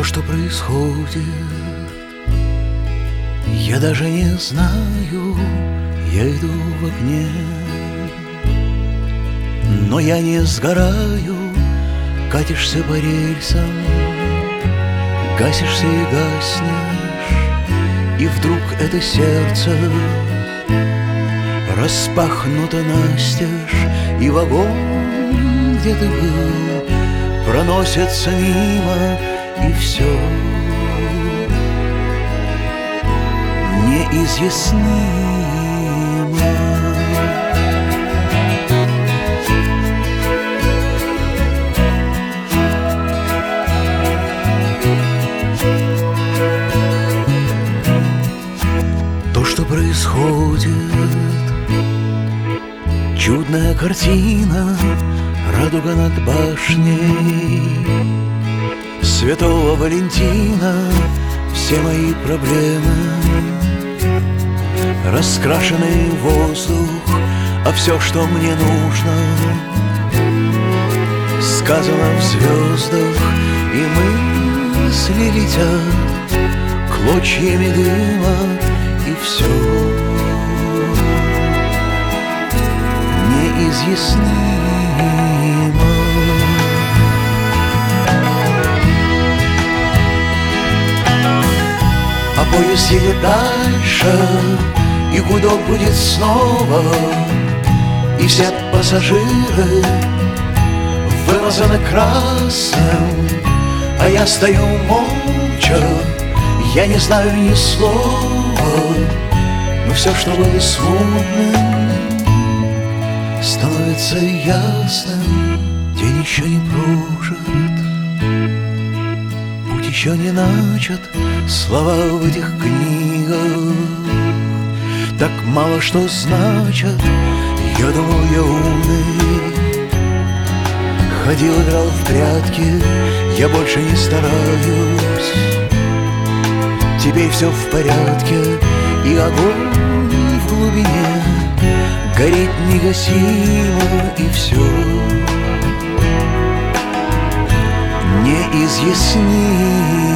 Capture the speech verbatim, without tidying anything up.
То, что происходит, я даже не знаю. Я иду в огне, но я не сгораю. Катишься по рельсам, гасишься и гаснешь, и вдруг это сердце распахнуто настежь, и вагон, где ты был, проносится мимо, и все неизъяснимо. То, что происходит, чудная картина, радуга над башней Святого Валентина. Все мои проблемы, раскрашенный воздух, а все, что мне нужно, сказано в звездах, и мысли летят клочьями дыма, и все неизъяснимо. А поезд едет дальше, и гудок будет снова, и все пассажиры вымазаны красным, а я стою молча, я не знаю ни слова, но все, что было смутным, становится ясным. День еще не прожит, путь еще не начат, слова в этих книгах так мало что значат. Я думал, я умный, ходил, играл в прятки, я больше не стараюсь. Теперь все в порядке, и огонь в глубине горит негасимо, и все неизъяснимо.